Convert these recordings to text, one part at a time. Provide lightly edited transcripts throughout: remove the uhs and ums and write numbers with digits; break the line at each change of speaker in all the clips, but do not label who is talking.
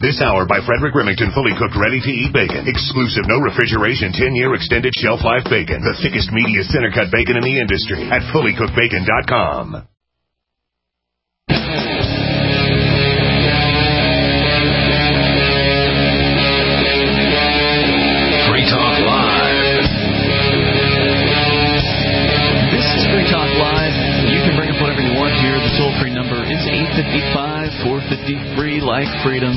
This hour by Frederick Remington, fully cooked, ready-to-eat bacon. Exclusive, no refrigeration, 10-year extended shelf life bacon. The thickest, meatiest center-cut bacon in the industry at fullycookedbacon.com.
Free Talk Live.
This is Free Talk Live. You can bring up whatever you want here. The toll-free number is 855-450-FREE, like freedom,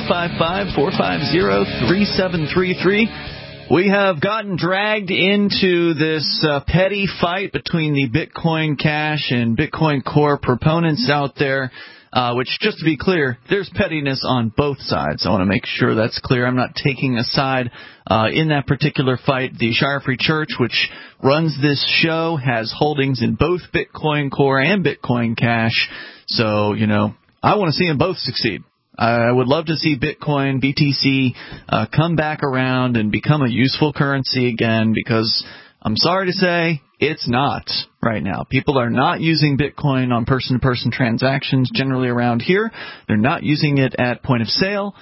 855-450-3733. We have gotten dragged into this petty fight between the Bitcoin Cash and Bitcoin Core proponents out there, which, just to be clear, there's pettiness on both sides. I want to make sure that's clear. I'm not taking a side in that particular fight. The Shire Free Church, which runs this show, has holdings in both Bitcoin Core and Bitcoin Cash. So, you know, I want to see them both succeed. I would love to see Bitcoin, BTC, come back around and become a useful currency again, because I'm sorry to say it's not right now. People are not using Bitcoin on person-to-person transactions generally around here. They're not using it at point of sale,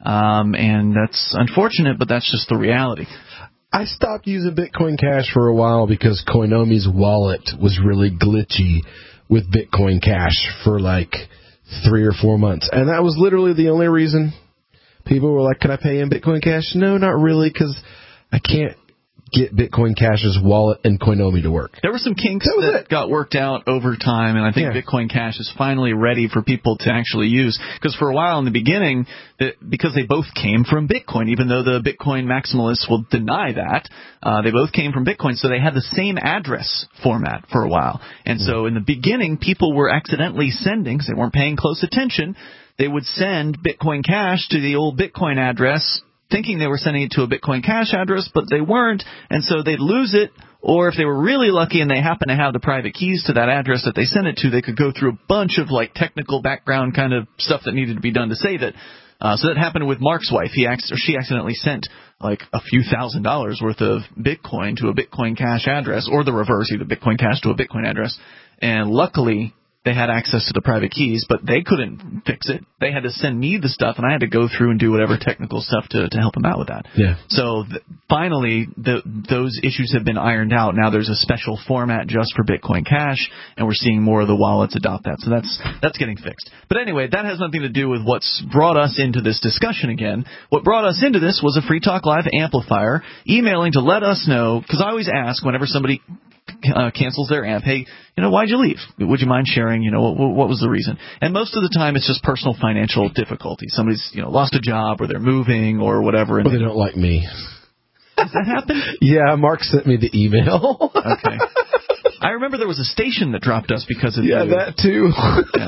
and that's unfortunate, but that's just the reality.
I stopped using Bitcoin Cash for a while because Koinomi's wallet was really glitchy with Bitcoin Cash for like 3 or 4 months. And that was literally the only reason. People were like, can I pay in Bitcoin Cash? No, not really, because I can't get Bitcoin Cash's wallet and Koinomi to work.
There were some kinks that got worked out over time, and I think Bitcoin Cash is finally ready for people to actually use. Because for a while in the beginning, because they both came from Bitcoin, even though the Bitcoin maximalists will deny that, they both came from Bitcoin, so they had the same address format for a while. And so in the beginning, people were accidentally sending, because they weren't paying close attention, they would send Bitcoin Cash to the old Bitcoin address, thinking they were sending it to a Bitcoin Cash address, but they weren't, and so they'd lose it, or if they were really lucky and they happened to have the private keys to that address that they sent it to, they could go through a bunch of like technical background kind of stuff that needed to be done to save it. So that happened with Mark's wife. She accidentally sent like a few $1,000s worth of Bitcoin to a Bitcoin Cash address, or the reverse, either Bitcoin Cash to a Bitcoin address, and luckily they had access to the private keys, but they couldn't fix it. They had to send me the stuff, and I had to go through and do whatever technical stuff to help them out with that.
Yeah.
So finally, those issues have been ironed out. Now there's a special format just for Bitcoin Cash, and we're seeing more of the wallets adopt that. So that's getting fixed. But anyway, that has nothing to do with what's brought us into this discussion again. What brought us into this was a Free Talk Live amplifier emailing to let us know, because I always ask whenever somebody cancels their amp, hey, why'd you leave? Would you mind sharing, what was the reason? And most of the time it's just personal financial difficulty. Somebody's, lost a job, or they're moving, or whatever. And
they don't like me.
Does that happen?
Yeah, Mark sent me the email.
Okay. I remember there was a station that dropped us because of
that too.
Yeah.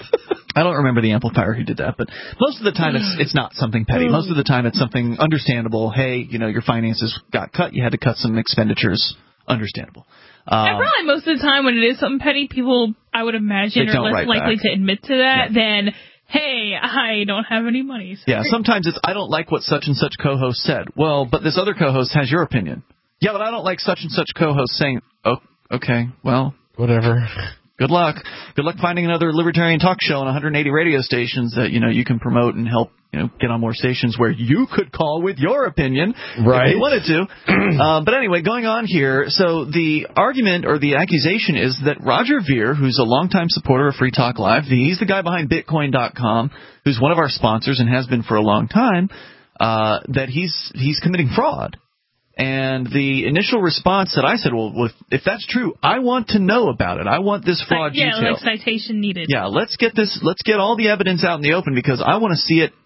I don't remember the amplifier who did that, but most of the time it's not something petty. Most of the time it's something understandable. Hey, your finances got cut. You had to cut some expenditures. Understandable.
And probably most of the time when it is something petty, people, I would imagine, are less likely to admit to that than, hey, I don't have any money. Sorry.
Yeah, sometimes it's, I don't like what such and such co-host said. Well, but this other co-host has your opinion. Yeah, but I don't like such and such co-host saying, oh, okay, well,
whatever.
Good luck. Good luck finding another libertarian talk show on 180 radio stations that, you can promote and help, get on more stations where you could call with your opinion if you wanted to. But anyway, going on here, so the argument or the accusation is that Roger Ver, who's a longtime supporter of Free Talk Live, he's the guy behind Bitcoin.com, who's one of our sponsors and has been for a long time, that he's committing fraud. And the initial response that I said, well, if that's true, I want to know about it. I want this fraud detail.
Yeah, like citation needed.
Yeah, let's get all the evidence out in the open because I want to see it.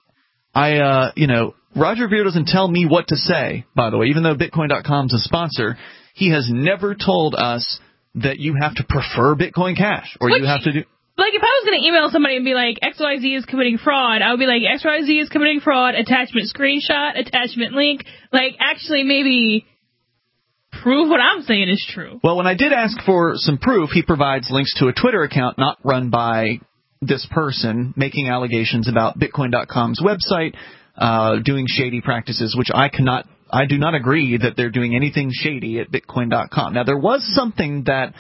Roger Ver doesn't tell me what to say, by the way, even though Bitcoin.com's a sponsor. He has never told us that you have to prefer Bitcoin Cash or you have to do.
Like, if I was going to email somebody and be like, XYZ is committing fraud, I would be like, XYZ is committing fraud, attachment screenshot, attachment link. Like, actually, maybe prove what I'm saying is true.
Well, when I did ask for some proof, he provides links to a Twitter account not run by this person, making allegations about Bitcoin.com's website, doing shady practices, which I do not agree that they're doing anything shady at Bitcoin.com. Now, there was something that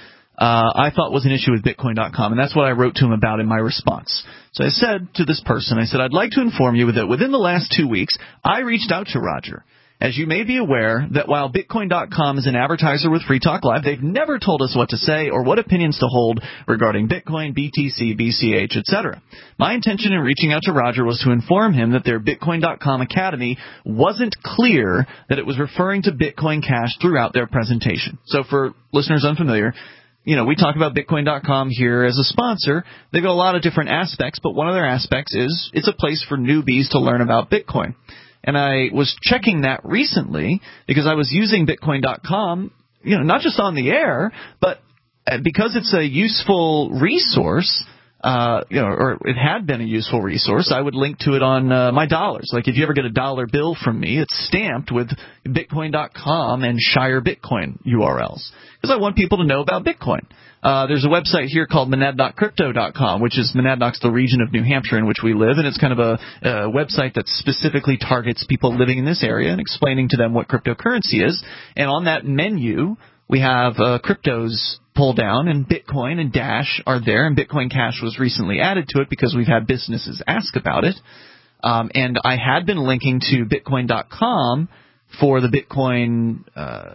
I thought was an issue with Bitcoin.com, and that's what I wrote to him about in my response. So I said to this person, I said, I'd like to inform you that within the last 2 weeks, I reached out to Roger. As you may be aware, that while Bitcoin.com is an advertiser with Free Talk Live, they've never told us what to say or what opinions to hold regarding Bitcoin, BTC, BCH, etc. My intention in reaching out to Roger was to inform him that their Bitcoin.com Academy wasn't clear that it was referring to Bitcoin Cash throughout their presentation. So for listeners unfamiliar, we talk about Bitcoin.com here as a sponsor. They've got a lot of different aspects, but one of their aspects is it's a place for newbies to learn about Bitcoin. And I was checking that recently because I was using Bitcoin.com, not just on the air, but because it's a useful resource, or it had been a useful resource, I would link to it on my dollars. Like if you ever get a dollar bill from me, it's stamped with Bitcoin.com and Shire Bitcoin URLs because I want people to know about Bitcoin. There's a website here called monadnockcrypto.com, which is Monadnock's the region of New Hampshire in which we live, and it's kind of a website that specifically targets people living in this area and explaining to them what cryptocurrency is. And on that menu, we have cryptos pull down, and Bitcoin and Dash are there, and Bitcoin Cash was recently added to it because we've had businesses ask about it. And I had been linking to Bitcoin.com for the Bitcoin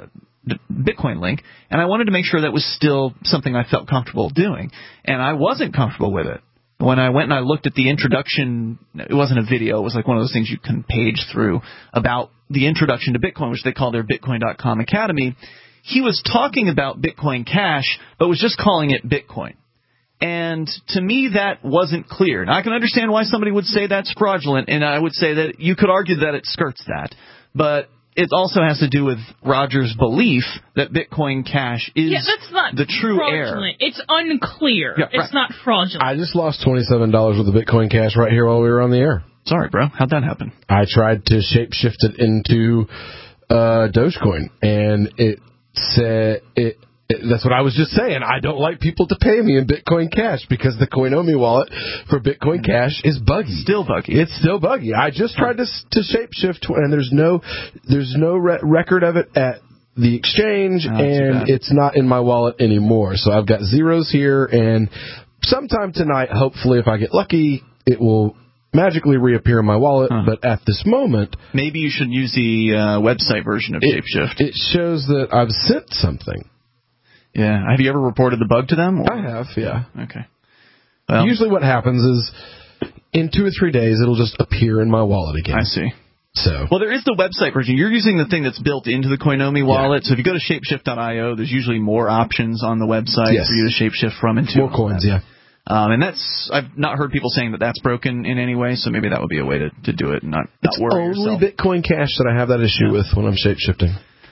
link, and I wanted to make sure that was still something I felt comfortable doing, and I wasn't comfortable with it. When I went and I looked at the introduction, it wasn't a video, it was like one of those things you can page through about the introduction to Bitcoin, which they call their Bitcoin.com Academy. He was talking about Bitcoin Cash, but was just calling it Bitcoin. And to me, that wasn't clear. Now, I can understand why somebody would say that's fraudulent, and I would say that you could argue that it skirts that. But it also has to do with Roger's belief that Bitcoin Cash is
that's not
the true
fraudulent.
heir.
It's unclear.
Yeah, right.
It's not fraudulent.
I just lost $27 worth of Bitcoin Cash right here while we were on the air.
Sorry, bro. How'd that happen?
I tried to shapeshift it into Dogecoin, and it said that's what I was just saying. I don't like people to pay me in Bitcoin Cash because the Coinomi wallet for Bitcoin Cash is buggy.
Still buggy.
It's still buggy. I just tried to shapeshift, and there's no record of it at the exchange, and it's not in my wallet anymore. So I've got zeros here, and sometime tonight, hopefully, if I get lucky, it will magically reappear in my wallet, but at this moment...
Maybe you should use the website version of Shapeshift.
It shows that I've sent something.
Yeah. Have you ever reported the bug to them?
I have, yeah.
Okay. Well,
usually what happens is in 2 or 3 days, it'll just appear in my wallet again.
I see.
So.
Well, there is the website version. You're using the thing that's built into the Coinomi wallet. Yeah. So if you go to shapeshift.io, there's usually more options on the website for you to shapeshift from and to.
More coins, yeah.
And I've not heard people saying that that's broken in any way, so maybe that would be a way to do it and not worry yourself.
It's only Bitcoin Cash that I have that issue with when I'm shapeshifting.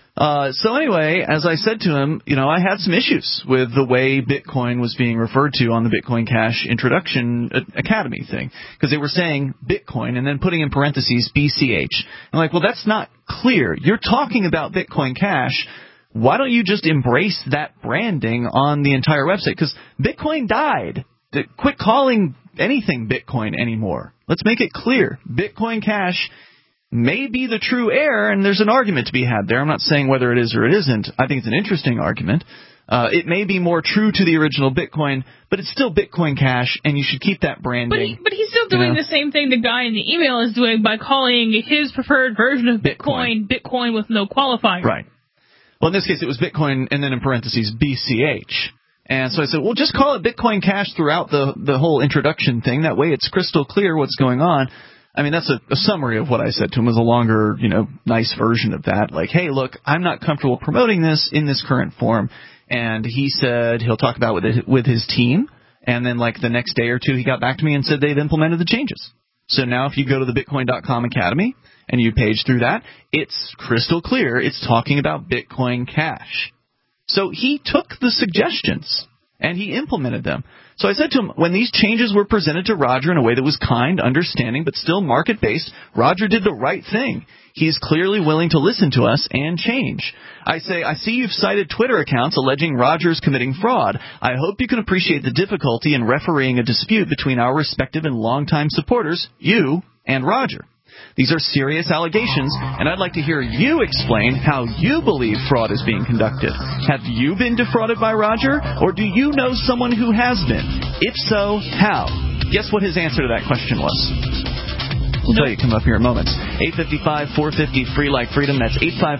So anyway, as I said to him, I had some issues with the way Bitcoin was being referred to on the Bitcoin Cash Introduction Academy thing, because they were saying Bitcoin and then putting in parentheses BCH. I'm like, well, that's not clear. You're talking about Bitcoin Cash. Why don't you just embrace that branding on the entire website? Because Bitcoin died. Quit calling anything Bitcoin anymore. Let's make it clear. Bitcoin Cash may be the true heir, and there's an argument to be had there. I'm not saying whether it is or it isn't. I think it's an interesting argument. It may be more true to the original Bitcoin, but it's still Bitcoin Cash, and you should keep that branding.
But he's still doing the same thing the guy in the email is doing by calling his preferred version of Bitcoin with no qualifier.
Right. Well, in this case, it was Bitcoin and then in parentheses BCH. And so I said, well, just call it Bitcoin Cash throughout the whole introduction thing. That way it's crystal clear what's going on. I mean, that's a summary of what I said to him. It was a longer, nice version of that. Like, hey, look, I'm not comfortable promoting this in this current form. And he said he'll talk about it with his team. And then, like, the next day or two, he got back to me and said they've implemented the changes. So now if you go to the Bitcoin.com Academy and you page through that, it's crystal clear. It's talking about Bitcoin Cash. So he took the suggestions, and he implemented them. So I said to him, when these changes were presented to Roger in a way that was kind, understanding, but still market-based, Roger did the right thing. He's clearly willing to listen to us and change. I say, I see you've cited Twitter accounts alleging Roger's committing fraud. I hope you can appreciate the difficulty in refereeing a dispute between our respective and longtime supporters, you and Roger. These are serious allegations, and I'd like to hear you explain how you believe fraud is being conducted. Have you been defrauded by Roger, or do you know someone who has been? If so, how? Guess what his answer to that question was? We'll tell you coming up here in moments. 855-450 free like freedom. That's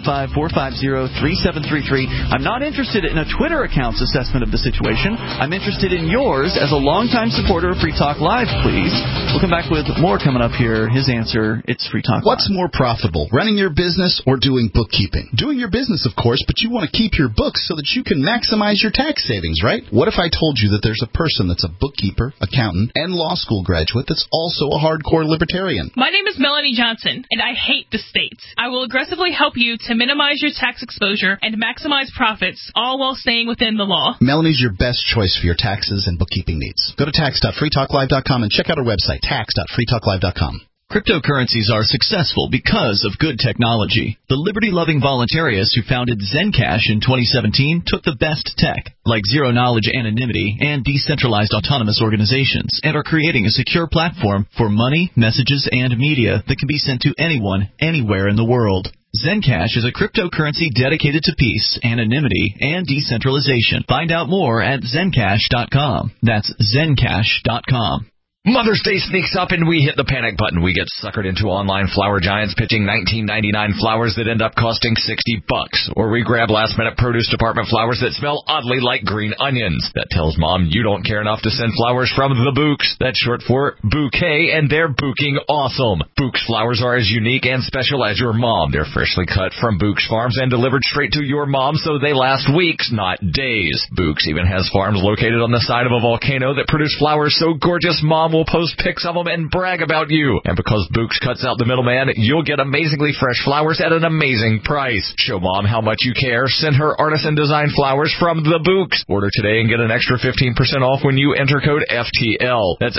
855-450-3733. I'm not interested in a Twitter account's assessment of the situation. I'm interested in yours as a longtime supporter of Free Talk Live, please. We'll come back with more coming up here. His answer, it's Free Talk Live.
What's more profitable, running your business or doing bookkeeping? Doing your business, of course, but you want to keep your books so that you can maximize your tax savings, right? What if I told you that there's a person that's a bookkeeper, accountant, and law school graduate that's also a hardcore libertarian?
My name is Melanie Johnson, and I hate the state. I will aggressively help you to minimize your tax exposure and maximize profits, all while staying within the law.
Melanie's your best choice for your taxes and bookkeeping needs. Go to tax.freetalklive.com and check out our website, tax.freetalklive.com.
Cryptocurrencies are successful because of good technology. The liberty-loving voluntarists who founded Zencash in 2017 took the best tech, like zero-knowledge anonymity and decentralized autonomous organizations, and are creating a secure platform for money, messages, and media that can be sent to anyone, anywhere in the world. Zencash is a cryptocurrency dedicated to peace, anonymity, and decentralization. Find out more at Zencash.com. That's Zencash.com.
Mother's Day sneaks up and we hit the panic button. We get suckered into online flower giants pitching $19.99 flowers that end up costing $60. Or we grab last-minute produce department flowers that smell oddly like green onions. That tells Mom you don't care enough to send flowers from the Books. That's short for bouquet, and they're booking awesome. Books flowers are as unique and special as your mom. They're freshly cut from Books farms and delivered straight to your mom, so they last weeks, not days. Books even has farms located on the side of a volcano that produce flowers so gorgeous Mom will post pics of them and brag about you. And because Books cuts out the middleman, you'll get amazingly fresh flowers at an amazing price. Show Mom how much you care. Send her artisan design flowers from the Books. Order today and get an extra 15% off when you enter code FTL. That's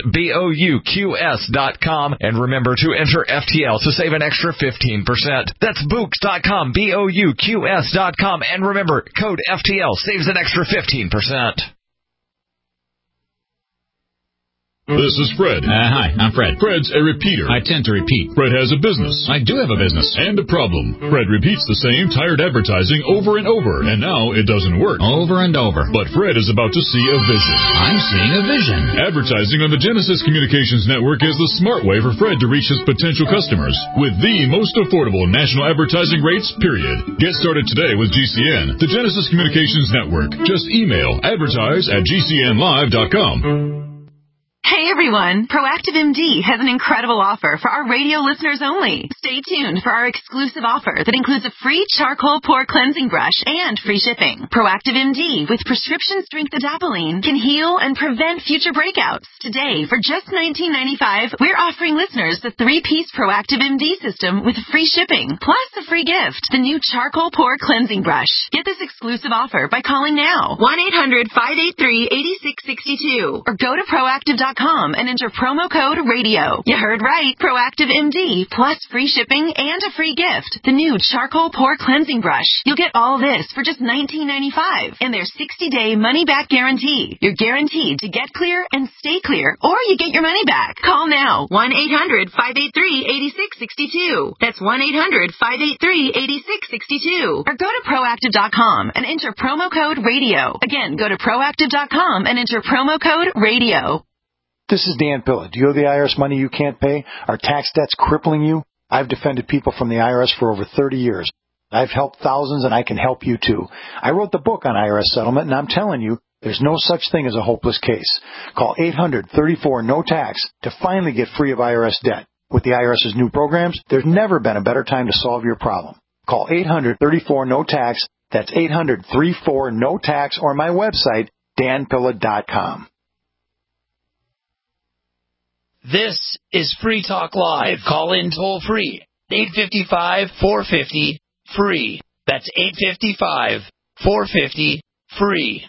BOUQS.com. And remember to enter FTL to save an extra 15%. That's Books.com, BOUQS.com. And remember, code FTL saves an extra 15%.
This is Fred.
Hi, I'm Fred.
Fred's a repeater.
I tend to repeat.
Fred has a business.
I do have a business.
And a problem. Fred repeats the same tired advertising over and over, and now it doesn't work.
Over and over.
But Fred is about to see a vision.
I'm seeing a vision.
Advertising on the Genesis Communications Network is the smart way for Fred to reach his potential customers with the most affordable national advertising rates, period. Get started today with GCN, the Genesis Communications Network. Just email advertise@gcnlive.com.
Hey everyone, Proactive MD has an incredible offer for our radio listeners only. Stay tuned for our exclusive offer that includes a free charcoal pore cleansing brush and free shipping. Proactive MD with prescription strength adapalene can heal and prevent future breakouts. Today, for just $19.95, we're offering listeners the 3-piece Proactive MD system with free shipping, plus a free gift, the new charcoal pore cleansing brush. Get this exclusive offer by calling now, 1-800-583-8662, or go to proactive.com and enter promo code RADIO. You heard right. Proactive MD plus free shipping and a free gift. The new charcoal pore cleansing brush. You'll get all this for just $19.95 and their 60-day money-back guarantee. You're guaranteed to get clear and stay clear, or you get your money back. Call now. 1-800-583-8662. That's 1-800-583-8662. Or go to proactive.com and enter promo code RADIO. Again, go to proactive.com and enter promo code RADIO.
This is Dan Pilla. Do you owe the IRS money you can't pay? Are tax debts crippling you? I've defended people from the IRS for over 30 years. I've helped thousands, and I can help you too. I wrote the book on IRS settlement, and I'm telling you, there's no such thing as a hopeless case. Call 800-34-NO-TAX to finally get free of IRS debt. With the IRS's new programs, there's never been a better time to solve your problem. Call 800-34-NO-TAX. That's 800-34-NO-TAX, or my website, danpilla.com.
This is Free Talk Live. Call in toll free. 855-450-FREE. That's 855-450-FREE.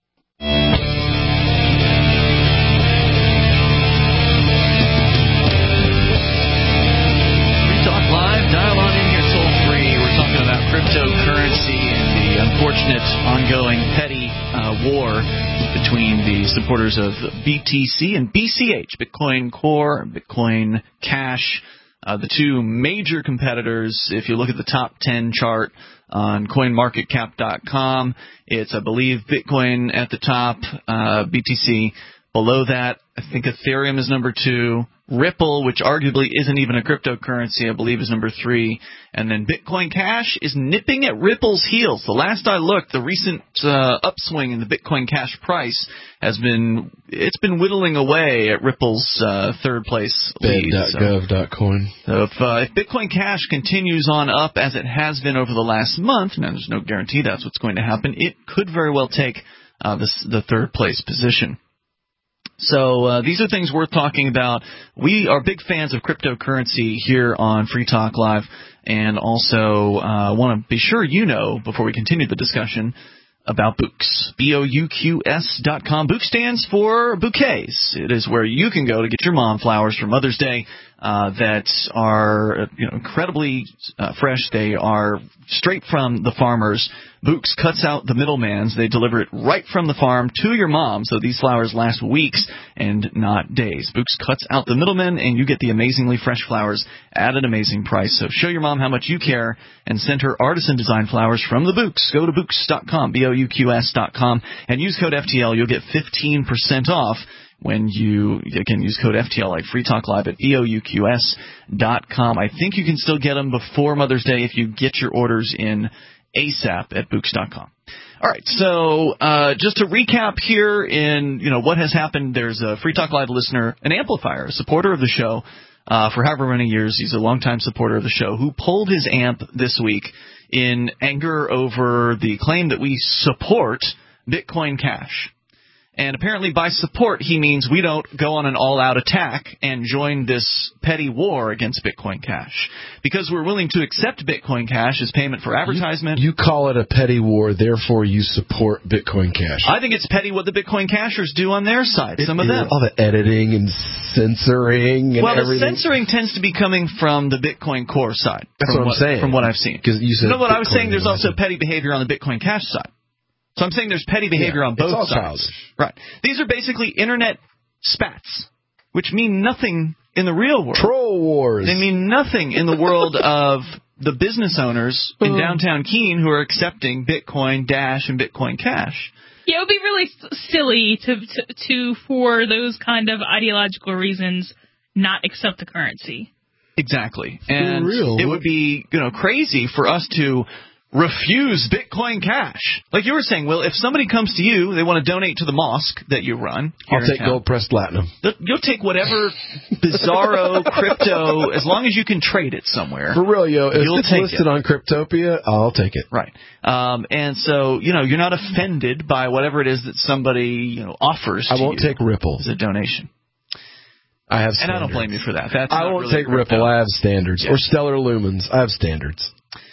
Free Talk Live. Dial on in here toll free. We're talking about cryptocurrency and the unfortunate ongoing petty war between the supporters of BTC and BCH, Bitcoin Core, Bitcoin Cash. The two major competitors, if you look at the top 10 chart on CoinMarketCap.com, it's, I believe, Bitcoin at the top, BTC. Below that, I think Ethereum is number 2. Ripple, which arguably isn't even a cryptocurrency, I believe is number 3. And then Bitcoin Cash is nipping at Ripple's heels. The last I looked, the recent upswing in the Bitcoin Cash price has been whittling away at Ripple's third place lead.
Bed.gov.coin.
So if Bitcoin Cash continues on up as it has been over the last month, now there's no guarantee that's what's going to happen, it could very well take the third place position. So these are things worth talking about. We are big fans of cryptocurrency here on Free Talk Live, and also want to be sure you know, before we continue the discussion, about Books. BOUQS.com. Book stands for bouquets. It is where you can go to get your mom flowers for Mother's Day that are incredibly fresh. They are straight from the farmers. Books cuts out the middlemans. They deliver it right from the farm to your mom, so these flowers last weeks and not days. Books cuts out the middlemen, and you get the amazingly fresh flowers at an amazing price. So show your mom how much you care and send her artisan-designed flowers from the Books. Go to Books.com, BOUQS.com, and use code FTL. You'll get 15% off when you, again, use code FTL like Free Talk Live at BOUQS.com. I think you can still get them before Mother's Day if you get your orders in ASAP at Books.com. All right, so just to recap here in what has happened, there's a Free Talk Live listener, an amplifier, a supporter of the show for however many years. He's a longtime supporter of the show who pulled his amp this week in anger over the claim that we support Bitcoin Cash. And apparently by support, he means we don't go on an all-out attack and join this petty war against Bitcoin Cash. Because we're willing to accept Bitcoin Cash as payment for advertisement.
You call it a petty war, therefore you support Bitcoin Cash.
I think it's petty what the Bitcoin Cashers do on their side, some of them.
All the editing and censoring and everything.
The censoring tends to be coming from the Bitcoin Core side.
That's what I'm saying.
From what I've seen.
Because you said
what I was saying, there's also petty behavior on the Bitcoin Cash side. So I'm saying there's petty behavior on both sides.
Childish.
Right. These are basically internet spats, which mean nothing in the real world.
Troll wars.
They mean nothing in the world of the business owners in downtown Keene who are accepting Bitcoin Dash and Bitcoin Cash.
Yeah, it would be really silly to for those kind of ideological reasons, not accept the currency.
Exactly. And it would be, crazy for us to refuse Bitcoin Cash. Like you were saying, Will, if somebody comes to you, they want to donate to the mosque that you run.
I'll take gold-pressed platinum.
You'll take whatever bizarro crypto, as long as you can trade it somewhere.
For real, if it's listed on Cryptopia, I'll take it.
Right. And so, you're not offended by whatever it is that somebody, offers to you.
I won't take Ripple.
As a donation.
I have standards.
And I don't blame you for that.
I won't take Ripple. I have standards. Yeah. Or Stellar Lumens. I have standards.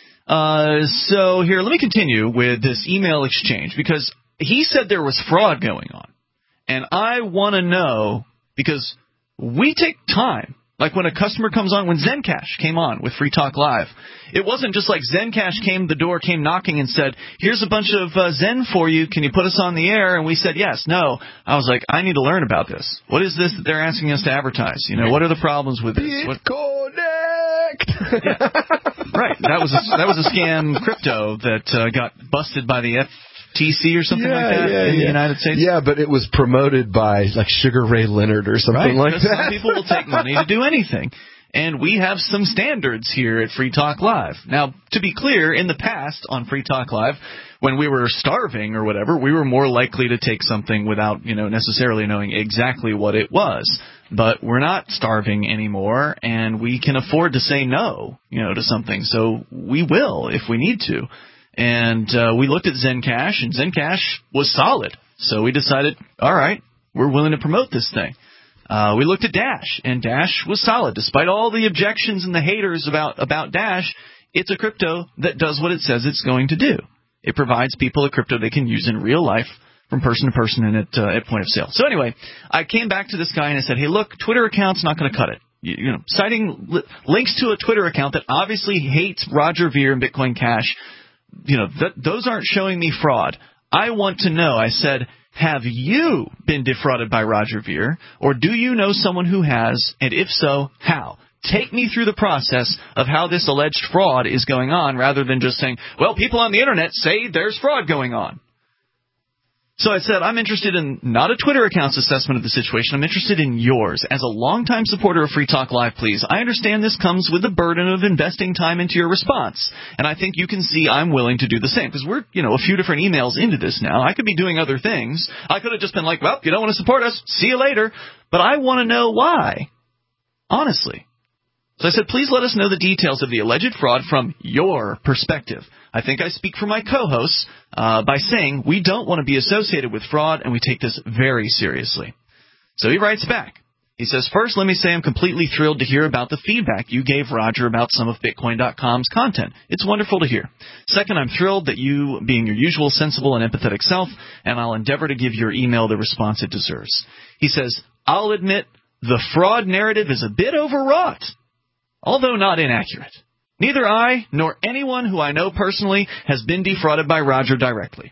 So here, let me continue with this email exchange, because he said there was fraud going on. And I want to know, because we take time. Like when a customer comes on, when Zencash came on with Free Talk Live, it wasn't just like Zencash came knocking and said, here's a bunch of Zen for you. Can you put us on the air? And we said, yes. No. I was like, I need to learn about this. What is this that they're asking us to advertise? What are the problems with this?
Connect.
Yeah. Right. That was a scam crypto that got busted by the FTC or something like that in the United States.
Yeah, but it was promoted by like Sugar Ray Leonard or something like that.
Some people will take money to do anything. And we have some standards here at Free Talk Live. Now, to be clear, in the past on Free Talk Live, when we were starving or whatever, we were more likely to take something without, necessarily knowing exactly what it was. But we're not starving anymore, and we can afford to say no, to something. So we will if we need to. And we looked at Zencash, and Zencash was solid. So we decided, all right, we're willing to promote this thing. We looked at Dash, and Dash was solid. Despite all the objections and the haters about Dash, it's a crypto that does what it says it's going to do. It provides people a crypto they can use in real life from person to person and at point of sale. So anyway, I came back to this guy and I said, hey, look, Twitter account's not going to cut it. Citing links to a Twitter account that obviously hates Roger Ver and Bitcoin Cash, those aren't showing me fraud. I want to know, I said, have you been defrauded by Roger Ver, or do you know someone who has, and if so, how? take me through the process of how this alleged fraud is going on, rather than just saying, well, people on the internet say there's fraud going on. So I said, I'm interested in not a Twitter account's assessment of the situation. I'm interested in yours. As a longtime supporter of Free Talk Live, please, I understand this comes with the burden of investing time into your response. And I think you can see I'm willing to do the same. Because we're, a few different emails into this now. I could be doing other things. I could have just been like, well, you don't want to support us. See you later. But I want to know why. Honestly. So I said, please let us know the details of the alleged fraud from your perspective. I think I speak for my co-hosts by saying we don't want to be associated with fraud, and we take this very seriously. So he writes back. He says, first, let me say I'm completely thrilled to hear about the feedback you gave Roger about some of Bitcoin.com's content. It's wonderful to hear. Second, I'm thrilled that you, being your usual sensible and empathetic self, and I'll endeavor to give your email the response it deserves. He says, I'll admit the fraud narrative is a bit overwrought, although not inaccurate. Neither I nor anyone who I know personally has been defrauded by Roger directly.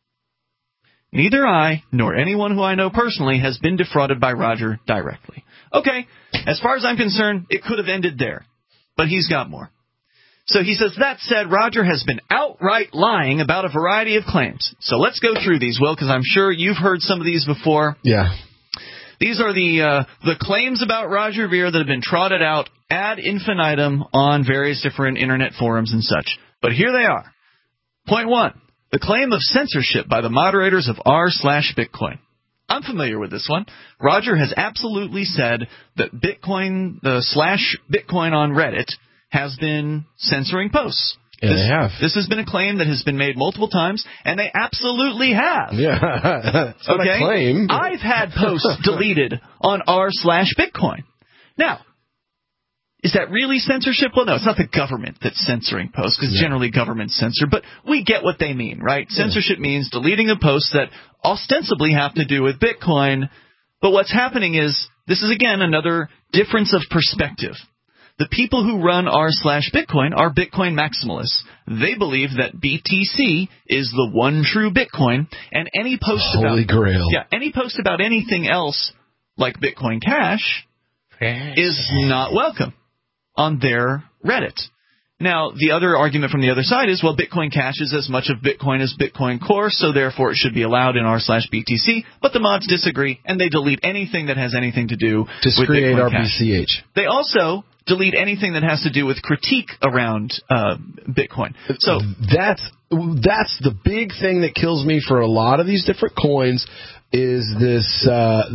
Neither I nor anyone who I know personally has been defrauded by Roger directly. Okay, as far as I'm concerned, it could have ended there. But he's got more. So he says, that said, Roger has been outright lying about a variety of claims. So let's go through these, Will, because I'm sure you've heard some of these before.
Yeah.
These are the claims about Roger Ver that have been trotted out ad infinitum on various different internet forums and such. But here they are. Point 1, the claim of censorship by the moderators of r/Bitcoin. I'm familiar with this one. Roger has absolutely said that Bitcoin, the /Bitcoin on Reddit, has been censoring posts.
Yeah, they have.
This has been a claim that has been made multiple times, and they absolutely have.
Yeah, that's what I claim.
I've had posts deleted on r/Bitcoin. Now, is that really censorship? Well, no, it's not the government that's censoring posts, because generally governments censor, but we get what they mean, right? Yeah. Censorship means deleting a post that ostensibly have to do with Bitcoin, but what's happening is, this is again another difference of perspective. The people who run r/Bitcoin are Bitcoin maximalists. They believe that BTC is the one true Bitcoin, and any post
Holy Grail.
Yeah, any post about anything else like Bitcoin Cash is not welcome on their Reddit. Now, the other argument from the other side is, well, Bitcoin Cash is as much of Bitcoin as Bitcoin Core, so therefore it should be allowed in r/BTC. But the mods disagree, and they delete anything that has anything to do with Bitcoin Cash.
RBCH.
They also delete anything that has to do with critique around Bitcoin. So
that's the big thing that kills me for a lot of these different coins. Is this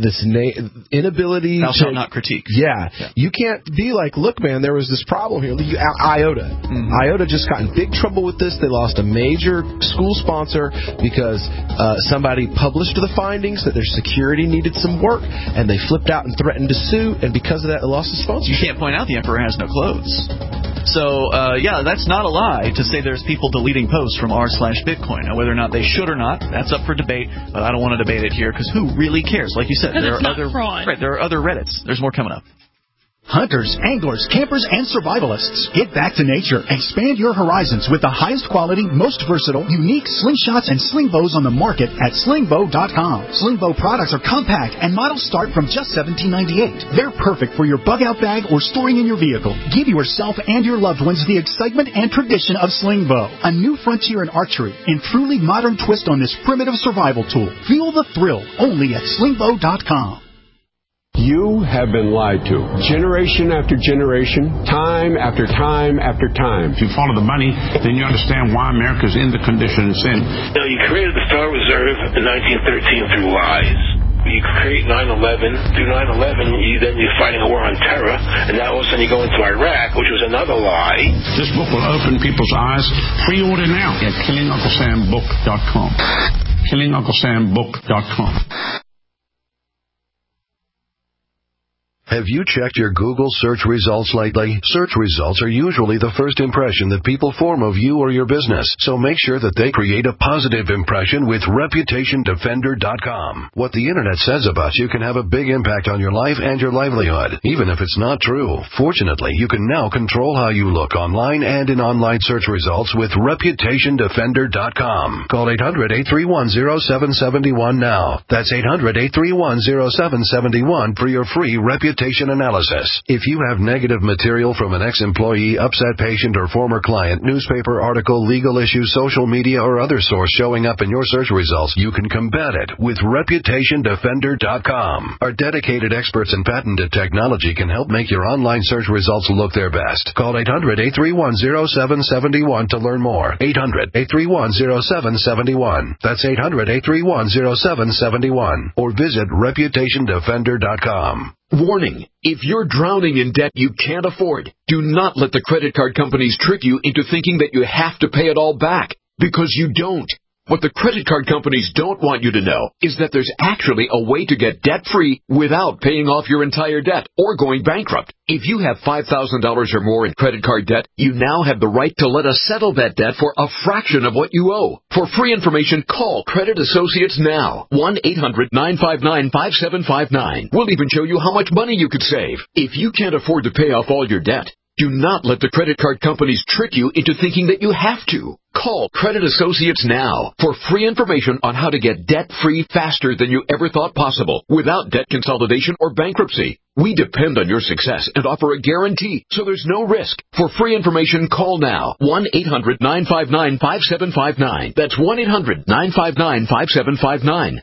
inability
thou shalt not critique.
Yeah. You can't be like, look, man, there was this problem here. IOTA. Mm-hmm. IOTA just got in big trouble with this. They lost a major school sponsor because somebody published the findings that their security needed some work, and they flipped out and threatened to sue, and because of that, they lost the sponsor.
You can't point out the emperor has no clothes. So, that's not a lie to say there's people deleting posts from r/Bitcoin. Now, whether or not they should or not, that's up for debate, but I don't want to debate it here, because who really cares? Like you said, there are other fraud. Right, there are other Reddits. There's more coming up.
Hunters, anglers, campers, and survivalists. Get back to nature. Expand your horizons with the highest quality, most versatile, unique slingshots and sling bows on the market at slingbow.com. Sling bow products are compact and models start from just $17.98. They're perfect for your bug out bag or storing in your vehicle. Give yourself and your loved ones the excitement and tradition of sling bow, a new frontier in archery and truly modern twist on this primitive survival tool. Feel the thrill only at slingbow.com.
You have been lied to. Generation after generation, time after time after time.
If you follow the money, then you understand why America's in the condition it's in.
You created the Star Reserve in 1913 through lies. You create 9/11. Through 9/11, you're fighting a war on terror, and now all of a sudden you go into Iraq, which was another lie.
This book will open people's eyes. Pre-order now at KillingUncleSamBook.com. KillingUncleSamBook.com.
Have you checked your Google search results lately? Search results are usually the first impression that people form of you or your business, so make sure that they create a positive impression with ReputationDefender.com. What the Internet says about you can have a big impact on your life and your livelihood, even if it's not true. Fortunately, you can now control how you look online and in online search results with ReputationDefender.com. Call 800-831-0771 now. That's 800-831-0771 for your free reputation reputation analysis. If you have negative material from an ex-employee, upset patient, or former client, newspaper article, legal issue, social media, or other source showing up in your search results, you can combat it with ReputationDefender.com. Our dedicated experts in patented technology can help make your online search results look their best. Call 800-831-0771 to learn more. 800-831-0771. That's 800-831-0771. Or visit ReputationDefender.com.
Warning, if you're drowning in debt you can't afford, do not let the credit card companies trick you into thinking that you have to pay it all back, because you don't. What the credit card companies don't want you to know is that there's actually a way to get debt-free without paying off your entire debt or going bankrupt. If you have $5,000 or more in credit card debt, you now have the right to let us settle that debt for a fraction of what you owe. For free information, call Credit Associates now. 1-800-959-5759. We'll even show you how much money you could save. If you can't afford to pay off all your debt, do not let the credit card companies trick you into thinking that you have to. Call Credit Associates now for free information on how to get debt-free faster than you ever thought possible without debt consolidation or bankruptcy. We depend on your success and offer a guarantee, so there's no risk. For free information, call now. 1-800-959-5759. That's 1-800-959-5759.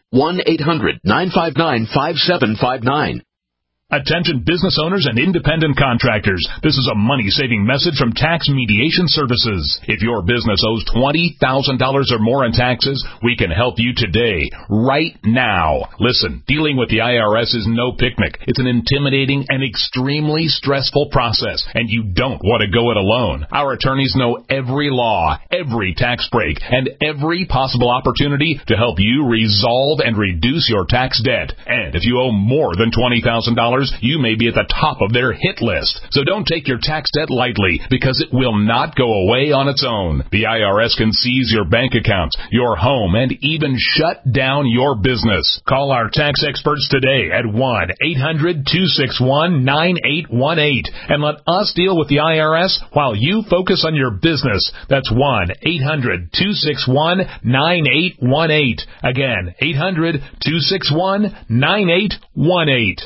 1-800-959-5759.
Attention business owners and independent contractors. This is a money-saving message from Tax Mediation Services. If your business owes $20,000 or more in taxes, we can help you today, right now. Listen, dealing with the IRS is no picnic. It's an intimidating and extremely stressful process, and you don't want to go it alone. Our attorneys know every law, every tax break, and every possible opportunity to help you resolve and reduce your tax debt. And if you owe more than $20,000, you may be at the top of their hit list. So don't take your tax debt lightly, because it will not go away on its own. The IRS can seize your bank accounts, your home, and even shut down your business. Call our tax experts today at 1-800-261-9818 and let us deal with the IRS while you focus on your business. That's 1-800-261-9818. Again, 800-261-9818.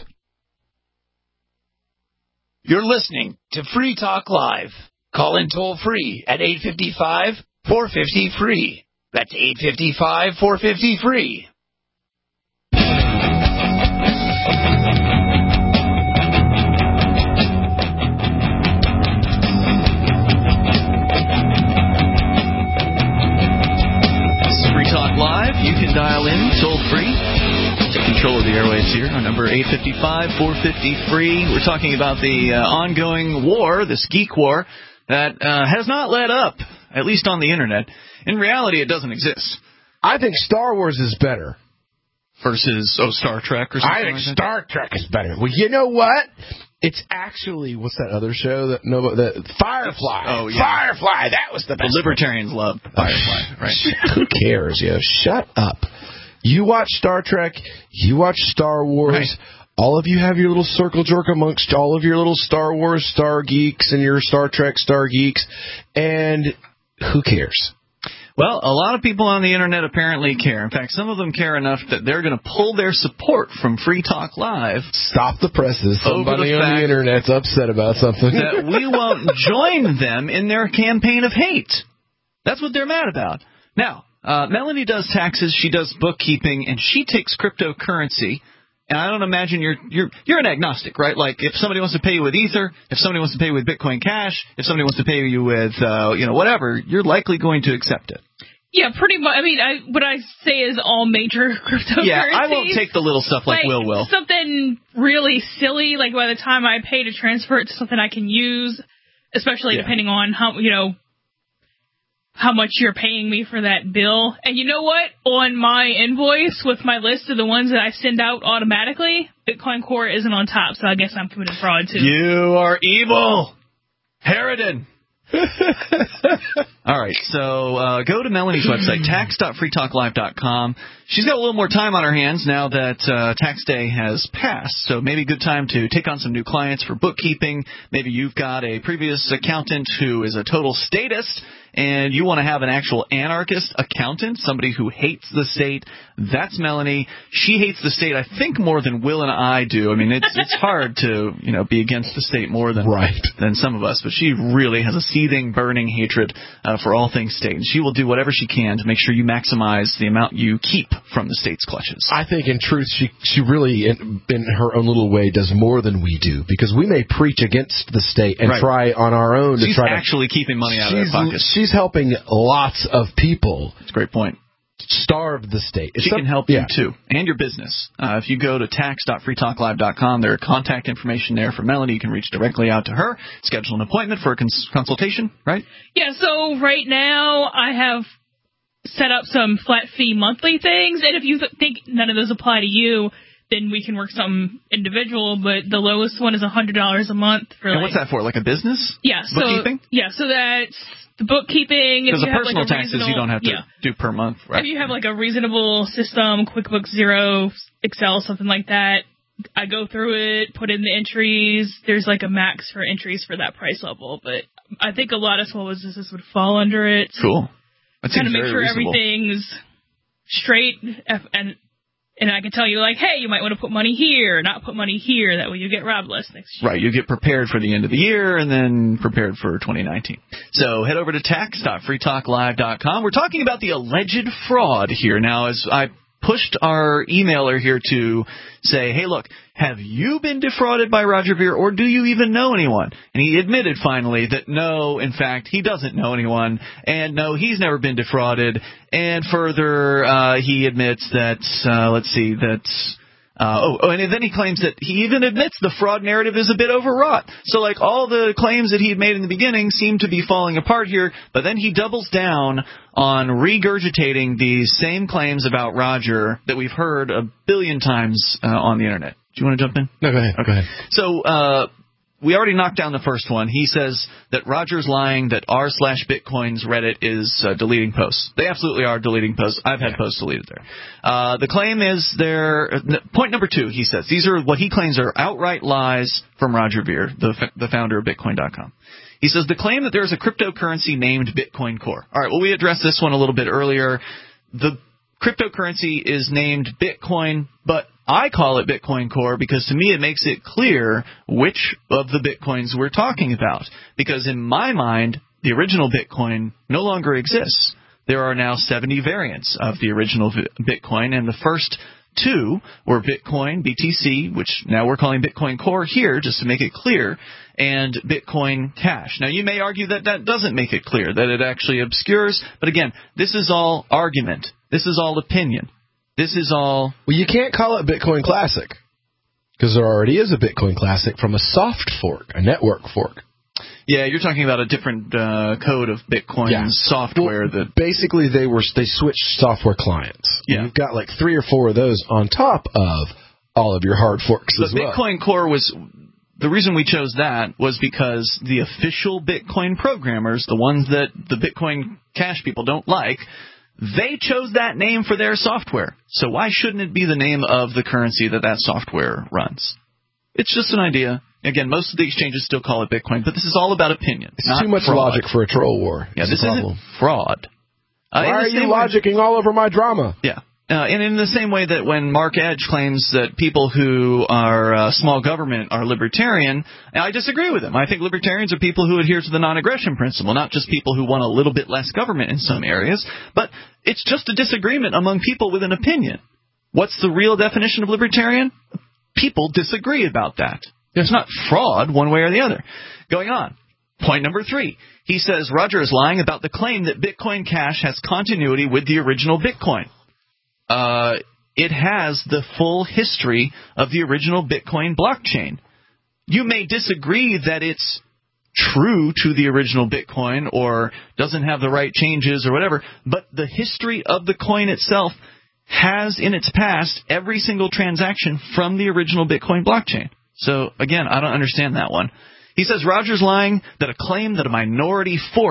You're listening to Free Talk Live. Call in toll free at 855-450-FREE. That's 855-450-FREE.
This is Free Talk Live. You can dial in toll free. Take control of the airwaves here. Our number 855-450-FREE. We're talking about the ongoing war, this geek war, that has not let up, at least on the Internet. In reality, it doesn't exist.
I think Star Wars is better.
Versus, Star Trek or something
I think
like that?
Star Trek is better. Well, you know what? It's actually, what's that other show? that Firefly.
Oh, yeah.
Firefly, that was the best.
The libertarians love Firefly, right?
Who cares, yo? Shut up. You watch Star Trek, you watch Star Wars, right. All of you have your little circle jerk amongst all of your little Star Wars Star Geeks and your Star Trek Star Geeks, and who cares?
Well, a lot of people on the Internet apparently care. In fact, some of them care enough that they're going to pull their support from Free Talk Live.
Stop the presses. Somebody on the Internet's upset about something.
That we won't join them in their campaign of hate. That's what they're mad about. Now, Melanie does taxes, she does bookkeeping, and she takes cryptocurrency. And I don't imagine you're an agnostic, right? Like if somebody wants to pay you with Ether, if somebody wants to pay you with Bitcoin Cash, if somebody wants to pay you with whatever, you're likely going to accept it.
Yeah, pretty much. I mean, what I say is all major cryptocurrencies.
Yeah, I won't take the little stuff like Will will.
Something really silly, like by the time I pay to transfer it to something I can use, especially depending on how much you're paying me for that bill. And you know what? On my invoice with my list of the ones that I send out automatically, Bitcoin Core isn't on top, so I guess I'm committing fraud too.
You are evil. Harridan.
All right, so go to Melanie's website, tax.freetalklive.com. She's got a little more time on her hands now that tax day has passed, so maybe a good time to take on some new clients for bookkeeping. Maybe you've got a previous accountant who is a total statist, and you want to have an actual anarchist accountant, somebody who hates the state. That's Melanie. She hates the state, I think, more than Will and I do. I mean, it's hard to be against the state more than some of us, but she really has a seething, burning hatred for all things state, and she will do whatever she can to make sure you maximize the amount you keep from the state's clutches.
I think, in truth, she really, in her own little way, does more than we do, because we may preach against the state and try on our own
She's
to try
actually keeping money out of their pockets.
She's helping lots of people.
That's a great point.
Starve the state.
She can help you, too, and your business. If you go to tax.freetalklive.com, there are contact information there for Melanie. You can reach directly out to her, schedule an appointment for a consultation, right?
Yeah, so right now I have set up some flat fee monthly things, and if you think none of those apply to you, then we can work something individual, but the lowest one is $100 a month.
And what's that for, like a business?
Yeah.
Bookkeeping?
Yeah, so that's the bookkeeping.
Because the personal taxes you don't have to do per month, right?
If you have like a reasonable system, QuickBooks Xero, Excel, something like that, I go through it, put in the entries. There's like a max for entries for that price level, but I think a lot of small businesses would fall under it.
Cool. That
kind
seems
of make sure
reasonable.
everything's straight, and I can tell you, like, hey, you might want to put money here, not put money here. That way you get robbed less next year.
Right, you get prepared for the end of the year and then prepared for 2019. So head over to tax.freetalklive.com. We're talking about the alleged fraud here. Now, as I pushed our emailer here to say, hey, look, have you been defrauded by Roger Ver, or do you even know anyone? And he admitted finally that no, in fact, he doesn't know anyone, and no, he's never been defrauded. And further, he admits that, and then he claims that he even admits the fraud narrative is a bit overwrought. So, like, all the claims that he had made in the beginning seem to be falling apart here, but then he doubles down on regurgitating these same claims about Roger that we've heard a billion times on the Internet. Do you want to jump in?
No, go ahead.
Okay.
Go ahead.
So, we already knocked down the first one. He says that Roger's lying, that r/Bitcoins Reddit is deleting posts. They absolutely are deleting posts. I've had posts deleted there. The claim is point number 2, he says. These are what he claims are outright lies from Roger Ver, the founder of Bitcoin.com. He says the claim that there is a cryptocurrency named Bitcoin Core. All right, well, we addressed this one a little bit earlier. The cryptocurrency is named Bitcoin, but I call it Bitcoin Core because to me it makes it clear which of the Bitcoins we're talking about. Because in my mind, the original Bitcoin no longer exists. There are now 70 variants of the original Bitcoin, and the first 2 were Bitcoin, BTC, which now we're calling Bitcoin Core here just to make it clear, and Bitcoin Cash. Now, you may argue that that doesn't make it clear, that it actually obscures, but again, this is all argument. This is all opinion. This is all...
Well, you can't call it Bitcoin Classic, because there already is a Bitcoin Classic from a soft fork, a network fork.
Yeah, you're talking about a different code of Bitcoin software.
Well, basically, they switched software clients.
Yeah.
You've got like 3 or 4 of those on top of all of your hard forks as well.
Bitcoin Core was... The reason we chose that was because the official Bitcoin programmers, the ones that the Bitcoin Cash people don't like, they chose that name for their software. So why shouldn't it be the name of the currency that software runs? It's just an idea. Again, most of the exchanges still call it Bitcoin, but this is all about opinion.
It's too much logic for a troll war.
Yeah, this isn't fraud.
Why are you logicking all over my drama?
Yeah. And in the same way that when Mark Edge claims that people who are small government are libertarian, I disagree with him. I think libertarians are people who adhere to the non-aggression principle, not just people who want a little bit less government in some areas. But it's just a disagreement among people with an opinion. What's the real definition of libertarian? People disagree about that. It's not fraud one way or the other. Going on. Point number 3. He says Roger is lying about the claim that Bitcoin Cash has continuity with the original Bitcoin. It has the full history of the original Bitcoin blockchain. You may disagree that it's true to the original Bitcoin or doesn't have the right changes or whatever, but the history of the coin itself has in its past every single transaction from the original Bitcoin blockchain. So, again, I don't understand that one. He says Roger's lying that a claim that a minority fork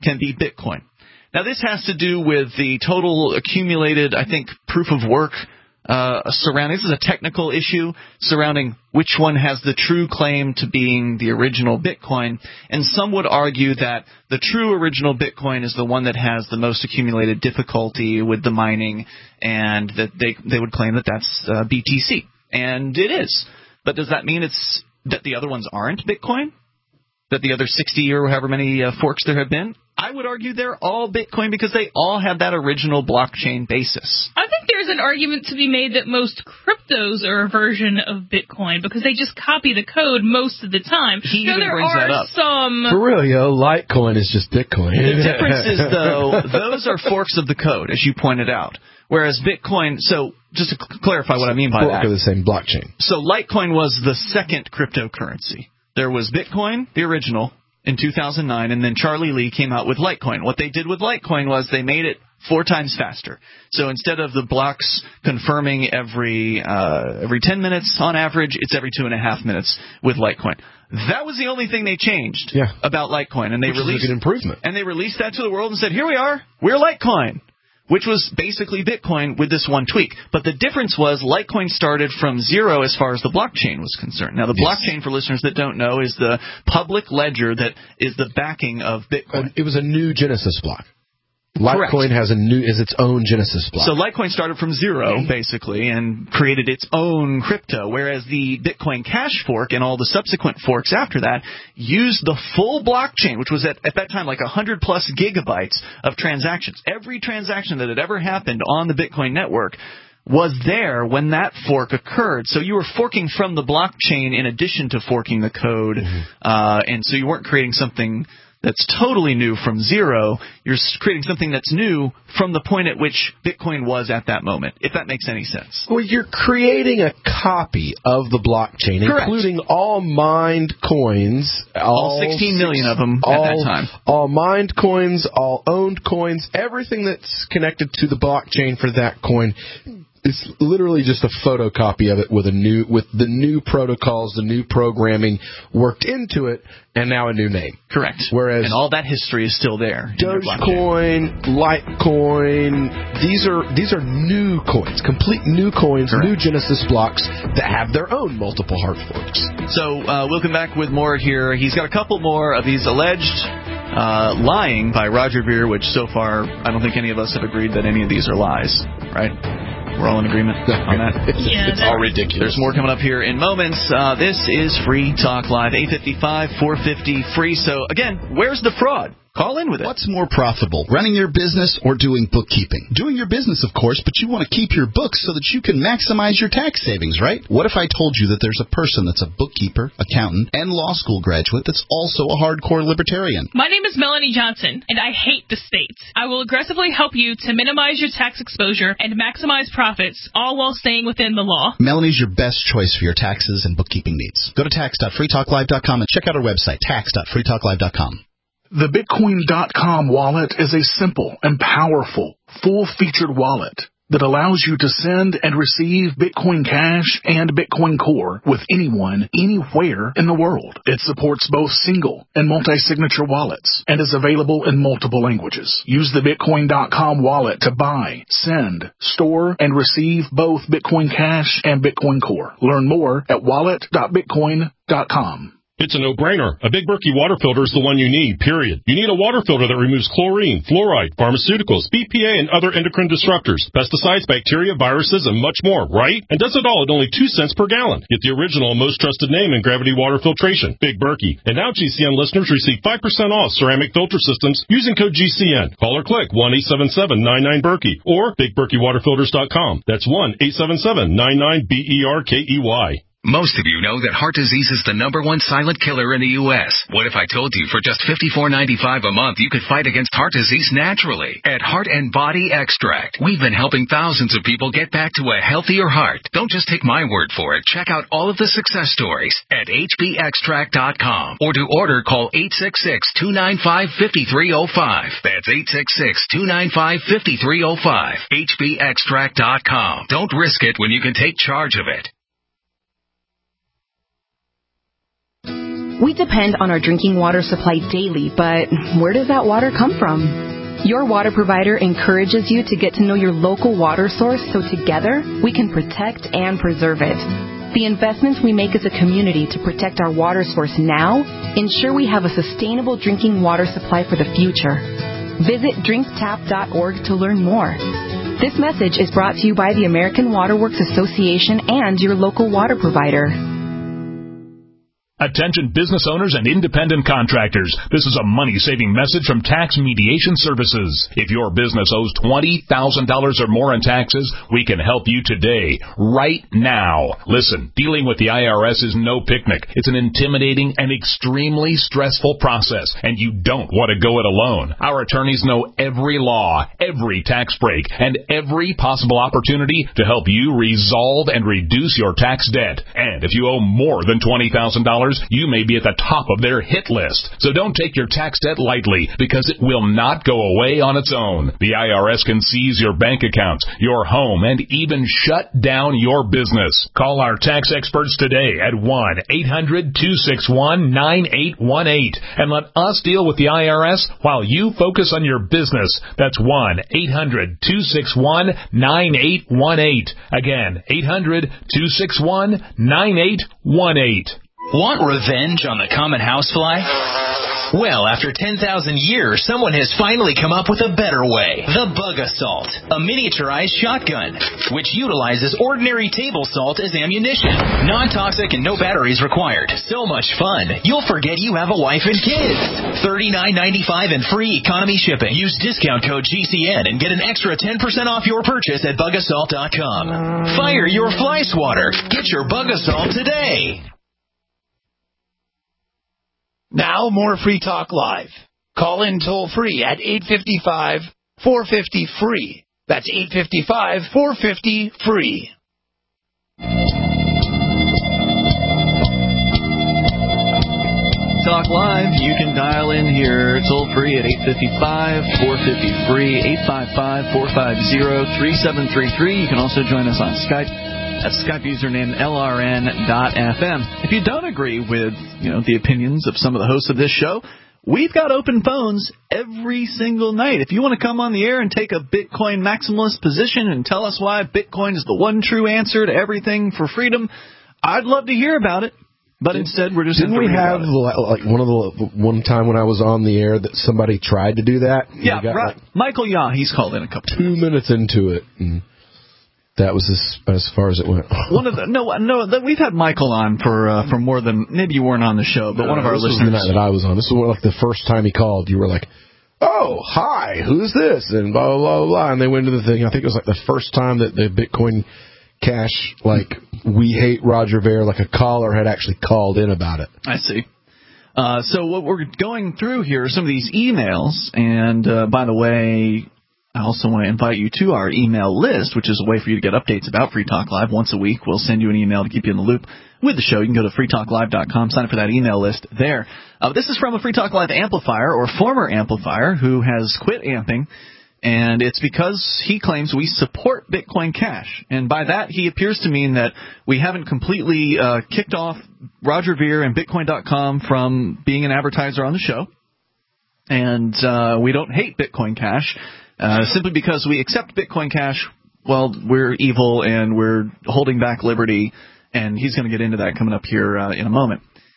can be Bitcoin. Now, this has to do with the total accumulated, I think, proof of work surrounding. This is a technical issue surrounding which one has the true claim to being the original Bitcoin. And some would argue that the true original Bitcoin is the one that has the most accumulated difficulty with the mining, and that they would claim that that's BTC. And it is. But does that mean it's that the other ones aren't Bitcoin? That the other 60 or however many forks there have been? I would argue they're all Bitcoin because they all have that original blockchain basis.
I think there's an argument to be made that most cryptos are a version of Bitcoin because they just copy the code most of the time.
He even brings that up.
For real, Litecoin is just Bitcoin.
The difference is, though, those are forks of the code, as you pointed out. Whereas Bitcoin, so just to clarify what I mean by that.
Fork of the same blockchain.
So Litecoin was the second cryptocurrency. There was Bitcoin, the original, in 2009, and then Charlie Lee came out with Litecoin. What they did with Litecoin was they made it 4 times faster. So instead of the blocks confirming every 10 minutes on average, it's every 2.5 minutes with Litecoin. That was the only thing they changed about Litecoin, and they released
a good improvement.
And they released that to the world and said, "Here we are, we're Litecoin." Which was basically Bitcoin with this one tweak. But the difference was Litecoin started from zero as far as the blockchain was concerned. Now, the blockchain, for listeners that don't know, is the public ledger that is the backing of Bitcoin.
It was a new Genesis block. Litecoin is its own Genesis block.
So Litecoin started from zero, basically, and created its own crypto, whereas the Bitcoin Cash fork and all the subsequent forks after that used the full blockchain, which was at that time like 100-plus gigabytes of transactions. Every transaction that had ever happened on the Bitcoin network was there when that fork occurred. So you were forking from the blockchain in addition to forking the code, and so you weren't creating something that's totally new from zero. You're creating something that's new from the point at which Bitcoin was at that moment, if that makes any sense.
Well, you're creating a copy of the blockchain,
Correct.
Including all mined coins.
All 16 million of them at that time.
All mined coins, all owned coins, everything that's connected to the blockchain for that coin. It's literally just a photocopy of it with the new protocols, the new programming worked into it, and now a new name.
Correct.
Whereas
and all that history is still there.
Dogecoin, Litecoin, these are new coins, complete new coins,
Correct.
New Genesis blocks that have their own multiple hard forks.
So we'll come back with more here. He's got a couple more of these alleged lying by Roger Ver, which so far I don't think any of us have agreed that any of these are lies, right? We're all in agreement on that?
Yeah,
it's all ridiculous. There's more coming up here in moments. This is Free Talk Live, 855-450 free. So, again, where's the fraud? Call in with it.
What's more profitable, running your business or doing bookkeeping? Doing your business, of course, but you want to keep your books so that you can maximize your tax savings, right? What if I told you that there's a person that's a bookkeeper, accountant, and law school graduate that's also a hardcore libertarian?
My name is Melanie Johnson, and I hate the state. I will aggressively help you to minimize your tax exposure and maximize profits, all while staying within the law.
Melanie's your best choice for your taxes and bookkeeping needs. Go to tax.freetalklive.com and check out our website, tax.freetalklive.com.
The Bitcoin.com wallet is a simple and powerful, full-featured wallet that allows you to send and receive Bitcoin Cash and Bitcoin Core with anyone, anywhere in the world. It supports both single and multi-signature wallets and is available in multiple languages. Use the Bitcoin.com wallet to buy, send, store, and receive both Bitcoin Cash and Bitcoin Core. Learn more at wallet.bitcoin.com.
It's a no-brainer. A Big Berkey water filter is the one you need, period. You need a water filter that removes chlorine, fluoride, pharmaceuticals, BPA, and other endocrine disruptors, pesticides, bacteria, viruses, and much more, right? And does it all at only 2 cents per gallon. Get the original and most trusted name in gravity water filtration, Big Berkey. And now GCN listeners receive 5% off ceramic filter systems using code GCN. Call or click 1-877-99-BERKEY or BigBerkeyWaterFilters.com. That's 1-877-99-BERKEY.
Most of you know that heart disease is the #1 silent killer in the U.S. What if I told you for just $54.95 a month you could fight against heart disease naturally? At Heart and Body Extract, we've been helping thousands of people get back to a healthier heart. Don't just take my word for it. Check out all of the success stories at hbextract.com. Or to order, call 866-295-5305. That's 866-295-5305. hbextract.com. Don't risk it when you can take charge of it.
We depend on our drinking water supply daily, but where does that water come from? Your water provider encourages you to get to know your local water source so together we can protect and preserve it. The investments we make as a community to protect our water source now ensure we have a sustainable drinking water supply for the future. Visit drinktap.org to learn more. This message is brought to you by the American Water Works Association and your local water provider.
Attention business owners and independent contractors. This is a money-saving message from Tax Mediation Services. If your business owes $20,000 or more in taxes, we can help you today, right now. Listen, dealing with the IRS is no picnic. It's an intimidating and extremely stressful process, and you don't want to go it alone. Our attorneys know every law, every tax break, and every possible opportunity to help you resolve and reduce your tax debt. And if you owe more than $20,000, you may be at the top of their hit list. So don't take your tax debt lightly, because it will not go away on its own. The IRS can seize your bank accounts, your home, and even shut down your business. Call our tax experts today at 1-800-261-9818 and let us deal with the IRS while you focus on your business. That's 1-800-261-9818. Again, 800-261-9818.
Want revenge on the common housefly? Well, after 10,000 years, someone has finally come up with a better way. The Bug Assault, a miniaturized shotgun, which utilizes ordinary table salt as ammunition. Non-toxic and no batteries required. So much fun, you'll forget you have a wife and kids. $39.95 and free economy shipping. Use discount code GCN and get an extra 10% off your purchase at bugassault.com. Fire your fly swatter. Get your Bug Assault today.
Now, more Free Talk Live. Call in toll-free at 855-450-FREE. That's 855-450-FREE.
Talk Live, you can dial in here toll-free at 855-450-FREE, 855-450-3733. You can also join us on Skype. That's Skype username LRN.FM. If you don't agree with, the opinions of some of the hosts of this show, we've got open phones every single night. If you want to come on the air and take a Bitcoin maximalist position and tell us why Bitcoin is the one true answer to everything for freedom, I'd love to hear about it. But instead, we're just
didn't we have one time when I was on the air that somebody tried to do that?
Yeah, right. Michael he's called in a couple
2 minutes into it. And that was as far as it went.
We've had Michael on for more than, maybe you weren't on the show, but one of our listeners.
This was the night that I was on. This was like the first time he called. You were like, "Oh, hi, who's this?" And blah blah blah. And they went into the thing. I think it was like the first time that the Bitcoin Cash, like, we hate Roger Ver, like a caller had actually called in about it.
I see. So what we're going through here are some of these emails, and by the way, I also want to invite you to our email list, which is a way for you to get updates about Free Talk Live. Once a week, we'll send you an email to keep you in the loop with the show. You can go to freetalklive.com, sign up for that email list there. This is from a Free Talk Live amplifier, or former amplifier, who has quit amping, and it's because he claims we support Bitcoin Cash. And by that, he appears to mean that we haven't completely kicked off Roger Ver and Bitcoin.com from being an advertiser on the show, and we don't hate Bitcoin Cash. Simply because we accept Bitcoin Cash, well, we're evil and we're holding back liberty, and he's going to get into that coming up here in a moment.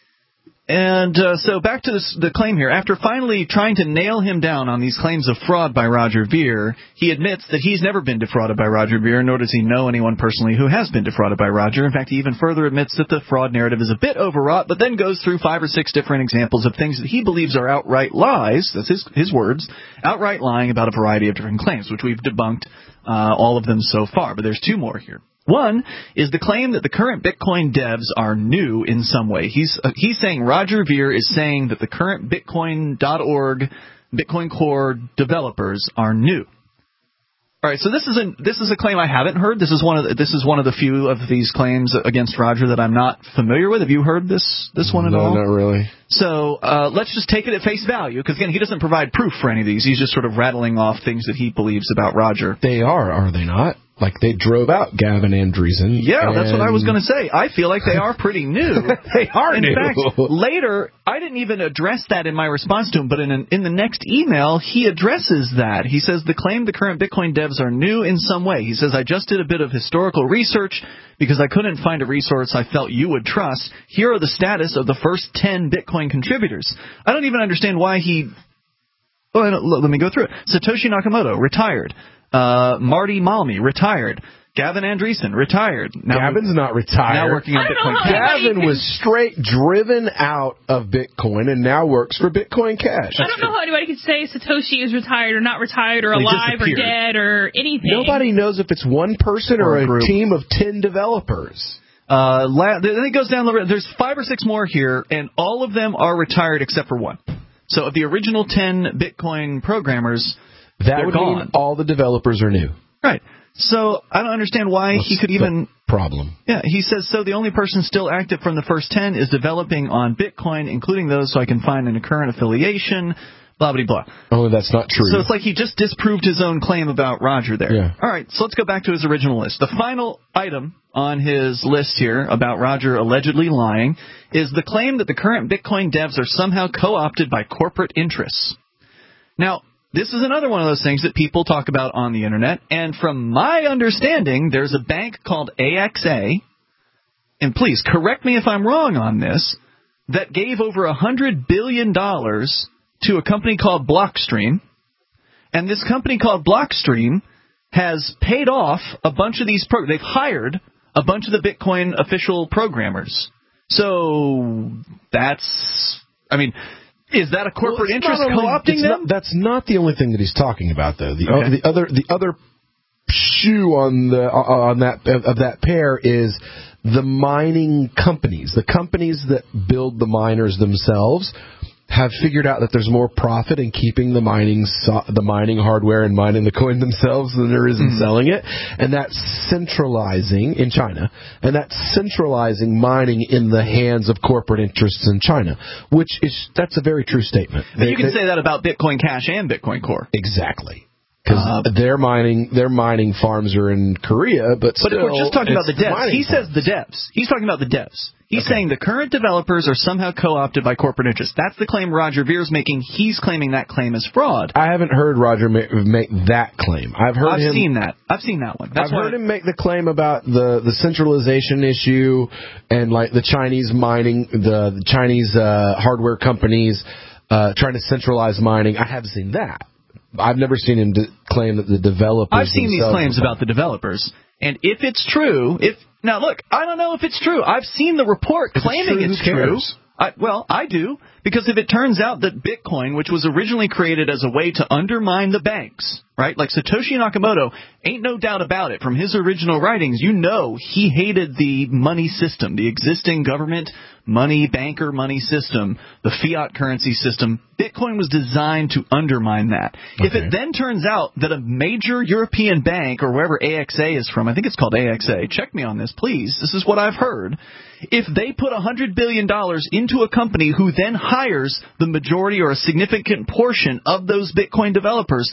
And so back to the claim here. After finally trying to nail him down on these claims of fraud by Roger Ver, he admits that he's never been defrauded by Roger Ver, nor does he know anyone personally who has been defrauded by Roger. In fact, he even further admits that the fraud narrative is a bit overwrought, but then goes through 5 or 6 different examples of things that he believes are outright lies, that's his words, outright lying about a variety of different claims, which we've debunked all of them so far, but there's 2 more here. One is the claim that the current Bitcoin devs are new in some way. He's saying Roger Ver is saying that the current Bitcoin.org, Bitcoin Core developers are new. All right, so this is a claim I haven't heard. This is one of the few of these claims against Roger that I'm not familiar with. Have you heard this one at all?
No, not really.
So let's just take it at face value, because again, he doesn't provide proof for any of these. He's just sort of rattling off things that he believes about Roger.
They are they not? Like, they drove out Gavin Andreessen.
Yeah, that's what I was going to say. I feel like they are pretty new.
They are new.
In fact, later, I didn't even address that in my response to him, but in the next email, he addresses that. He says, the claim the current Bitcoin devs are new in some way. He says, I just did a bit of historical research because I couldn't find a resource I felt you would trust. Here are the status of the first 10 Bitcoin contributors. I don't even understand why he... Well, let me go through it. Satoshi Nakamoto, retired. Marty Malmi, retired. Gavin Andreessen, retired.
Gavin's not retired.
Now working on Bitcoin Cash.
Gavin was straight driven out of Bitcoin and now works for Bitcoin Cash.
I don't know how anybody could say Satoshi is retired or not retired or alive or dead or anything.
Nobody knows if it's one person or a team of 10 developers.
Then it goes down the road. There's 5 or 6 more here, and all of them are retired except for one. So of the original 10 Bitcoin programmers,
that would
gone.
mean all the developers are new.
Right. So I don't understand why he could even...
problem.
Yeah, he says, so the only person still active from the first 10 is developing on Bitcoin, including those so I can find a current affiliation, blah, blah, blah.
Oh, that's not true.
So it's like he just disproved his own claim about Roger there.
Yeah.
All right, so let's go back to his original list. The final item on his list here about Roger allegedly lying is the claim that the current Bitcoin devs are somehow co-opted by corporate interests. Now, this is another one of those things that people talk about on the Internet, and from my understanding, there's a bank called AXA, and please correct me if I'm wrong on this, that gave over $100 billion to a company called Blockstream, and this company called Blockstream has paid off a bunch of these they've hired a bunch of the Bitcoin official programmers. So that's, I mean, is that a corporate interest co-opting them?
That's not the only thing that he's talking about, though. The other shoe on that pair is the mining companies. The companies that build the miners themselves have figured out that there's more profit in keeping the mining hardware and mining the coin themselves than there is in selling it, and that's centralizing in China, and that's centralizing mining in the hands of corporate interests in China, that's a very true statement.
And you can say that about Bitcoin Cash and Bitcoin Core.
Exactly. Because their mining farms are in Korea, but still,
if we're just talking about the devs, he says the devs. He's talking about the devs. He's saying the current developers are somehow co-opted by corporate interests. That's the claim Roger Vere's making. He's claiming that claim is fraud.
I haven't heard Roger make that claim. I've
seen that. I've seen that one.
I've heard him make the claim about the centralization issue and like the Chinese mining, the Chinese hardware companies trying to centralize mining. I have seen that. I've never seen him claim that the developers...
I've seen these claims about the developers, and if it's true... Now, look, I don't know if it's true. I've seen the report claiming it's true. I do, because if it turns out that Bitcoin, which was originally created as a way to undermine the banks, right, like Satoshi Nakamoto, ain't no doubt about it, from his original writings, you know he hated the money system, the existing government banker money system, the fiat currency system. Bitcoin was designed to undermine that. Okay. If it then turns out that a major European bank, or wherever AXA is from, I think it's called AXA, check me on this, please, this is what I've heard, if they put $100 billion into a company who then hires the majority or a significant portion of those Bitcoin developers,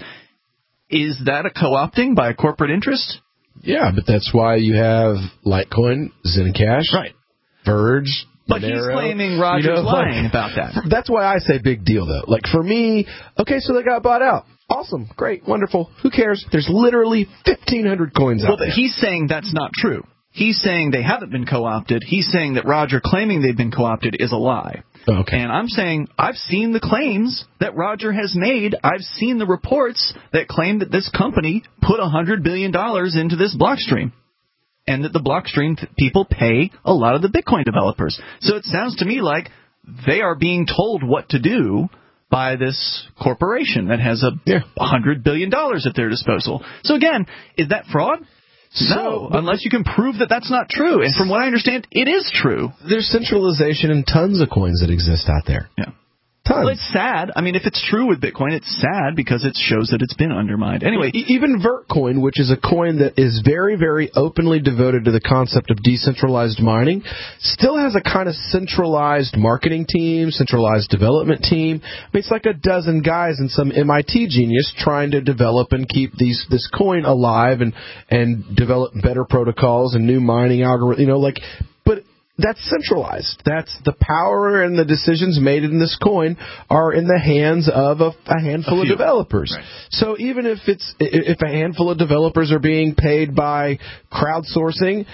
is that a co-opting by a corporate interest?
Yeah, but that's why you have Litecoin, Zencash,
right,
Verge.
But Monero, he's claiming Roger's lying about that.
That's why I say big deal, though. Like, for me, okay, so they got bought out. Awesome, great, wonderful. Who cares? There's literally 1,500 coins out there.
But he's saying that's not true. He's saying they haven't been co-opted. He's saying that Roger claiming they've been co-opted is a lie.
Okay.
And I'm saying I've seen the claims that Roger has made. I've seen the reports that claim that this company put $100 billion into this Blockstream, and that the Blockstream people pay a lot of the Bitcoin developers. So it sounds to me like they are being told what to do by this corporation that has $100 billion at their disposal. So again, is that fraud? No, unless you can prove that that's not true. And from what I understand, it is true.
There's centralization in tons of coins that exist out there.
Yeah.
time.
Well, it's sad. I mean, if it's true with Bitcoin, it's sad because it shows that it's been undermined. Anyway,
even Vertcoin, which is a coin that is very, very openly devoted to the concept of decentralized mining, still has a kind of centralized marketing team, centralized development team. I mean, it's like a dozen guys and some MIT genius trying to develop and keep this coin alive and develop better protocols and new mining algorithms, but that's centralized. That's the power, and the decisions made in this coin are in the hands of a handful of developers. Right. So even if a handful of developers are being paid by crowdsourcing,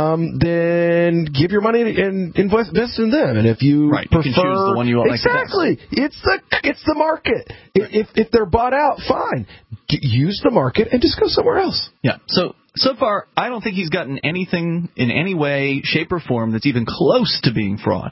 then give your money and invest in them. And if you prefer,
you can choose the one you want.
Exactly, it's the market. Right. If they're bought out, fine. Use the market and just go somewhere else.
Yeah. So far, I don't think he's gotten anything in any way, shape, or form that's even close to being fraud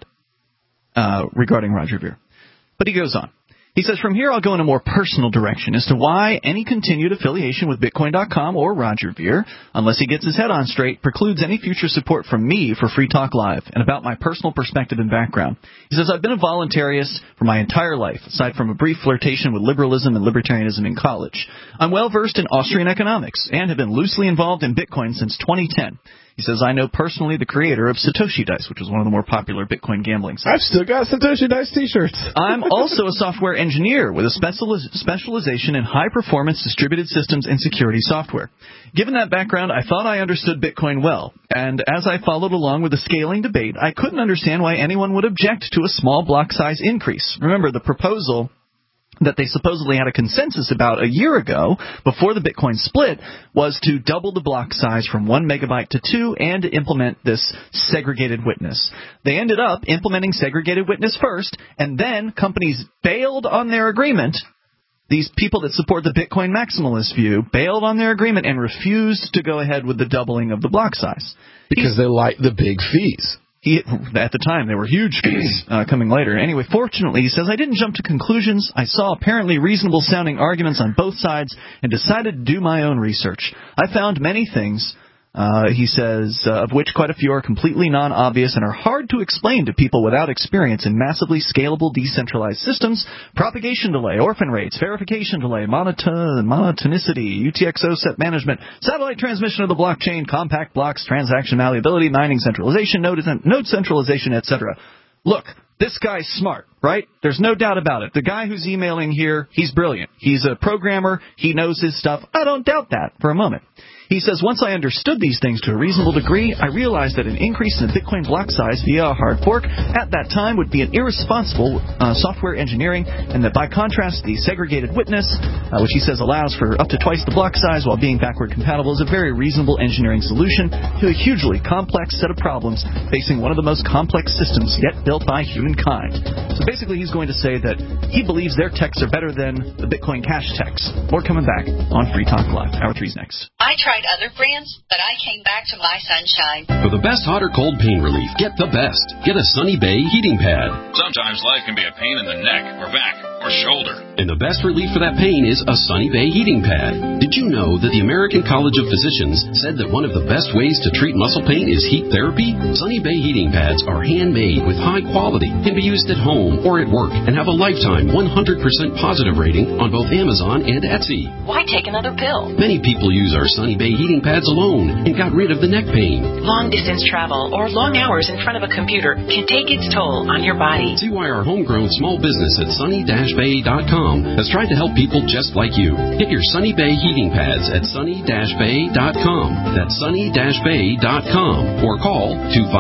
regarding Roger Ver. But he goes on. He says, from here I'll go in a more personal direction as to why any continued affiliation with Bitcoin.com or Roger Ver, unless he gets his head on straight, precludes any future support from me for Free Talk Live and about my personal perspective and background. He says, I've been a voluntarist for my entire life, aside from a brief flirtation with liberalism and libertarianism in college. I'm well versed in Austrian economics and have been loosely involved in Bitcoin since 2010. He says, I know personally the creator of Satoshi Dice, which was one of the more popular Bitcoin gambling sites.
I've still got Satoshi Dice t-shirts.
I'm also a software engineer with a specialization in high-performance distributed systems and security software. Given that background, I thought I understood Bitcoin well. And as I followed along with the scaling debate, I couldn't understand why anyone would object to a small block size increase. Remember, the proposal that they supposedly had a consensus about a year ago, before the Bitcoin split, was to double the block size from 1 megabyte to 2 and to implement this segregated witness. They ended up implementing segregated witness first, and then companies bailed on their agreement. These people that support the Bitcoin maximalist view bailed on their agreement and refused to go ahead with the doubling of the block size.
Because they like the big fees.
At the time, there were huge fees coming later. Anyway, fortunately, he says, I didn't jump to conclusions. I saw apparently reasonable-sounding arguments on both sides and decided to do my own research. I found many things, he says, of which quite a few are completely non-obvious and are hard to explain to people without experience in massively scalable decentralized systems: propagation delay, orphan rates, verification delay, monotonicity, UTXO set management, satellite transmission of the blockchain, compact blocks, transaction malleability, mining centralization, node centralization, etc. Look, this guy's smart, right? There's no doubt about it. The guy who's emailing here, he's brilliant. He's a programmer. He knows his stuff. I don't doubt that for a moment. He says, once I understood these things to a reasonable degree, I realized that an increase in the Bitcoin block size via a hard fork at that time would be an irresponsible software engineering, and that by contrast, the segregated witness, which he says allows for up to twice the block size while being backward compatible, is a very reasonable engineering solution to a hugely complex set of problems facing one of the most complex systems yet built by humankind. So basically, he's going to say that he believes their techs are better than the Bitcoin Cash techs. More coming back on Free Talk Live. Hour 3's next.
I tried other brands, but I came back to my Sunshine.
For the best hot or cold pain relief, get the best. Get a Sunny Bay heating pad.
Sometimes life can be a pain in the neck or back or shoulder.
And the best relief for that pain is a Sunny Bay heating pad. Did you know that the American College of Physicians said that one of the best ways to treat muscle pain is heat therapy? Sunny Bay heating pads are handmade with high quality, can be used at home or at work, and have a lifetime 100% positive rating on both Amazon and Etsy.
Why take another pill?
Many people use our Sunny Bay heating pads alone and got rid of the neck pain.
Long distance travel or long hours in front of a computer can take its toll on your body.
See why our homegrown small business at sunny-bay.com has tried to help people just like you. Get your Sunny Bay heating pads at sunny-bay.com. That's sunny-bay.com. Or call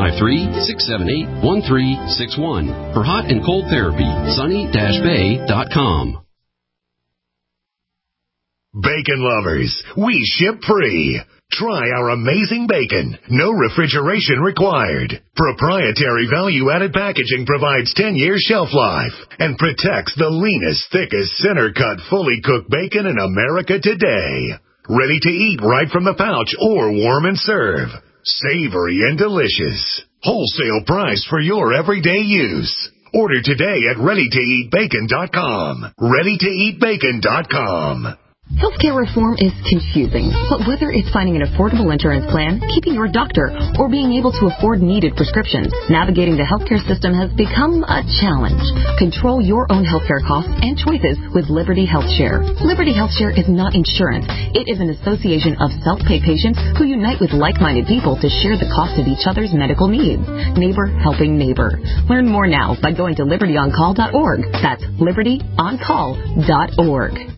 253-678-1361 for hot and cold therapy. sunny-bay.com.
Bacon lovers, we ship free. Try our amazing bacon. No refrigeration required. Proprietary value-added packaging provides 10 years shelf life and protects the leanest, thickest, center-cut, fully cooked bacon in America today. Ready to eat right from the pouch or warm and serve. Savory and delicious. Wholesale price for your everyday use. Order today at ReadyToEatBacon.com. ReadyToEatBacon.com.
Healthcare reform is confusing, but whether it's finding an affordable insurance plan, keeping your doctor, or being able to afford needed prescriptions, navigating the healthcare system has become a challenge. Control your own healthcare costs and choices with Liberty HealthShare. Liberty HealthShare is not insurance. It is an association of self-pay patients who unite with like-minded people to share the cost of each other's medical needs. Neighbor helping neighbor. Learn more now by going to libertyoncall.org. That's libertyoncall.org.